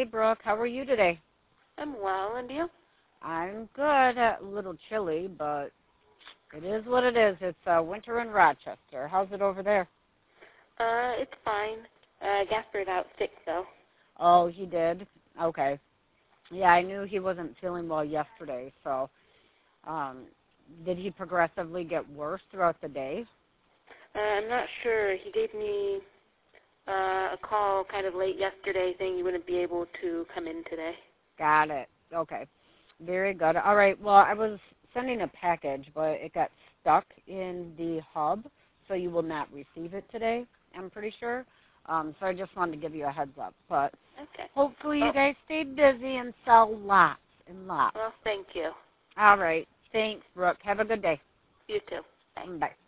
Brooke. How are you today? I'm well, and you? I'm good. A little chilly, but it is what it is. It's winter in Rochester. How's it over there? It's fine. Gasper's out sick, though. Oh, he did? Okay. Yeah, I knew he wasn't feeling well yesterday, so did he progressively get worse throughout the day? I'm not sure. He gave me a call kind of late yesterday saying he wouldn't be able to come in today. Got it. Okay. Very good. All right. Well, I was sending a package, but it got stuck in the hub, so you will not receive it today, I'm pretty sure. So I just wanted to give you a heads up. But Okay. hopefully you guys stay busy and sell lots and lots. Well, thank you. All right. Thanks, Brooke. Have a good day. You too. Bye. Bye.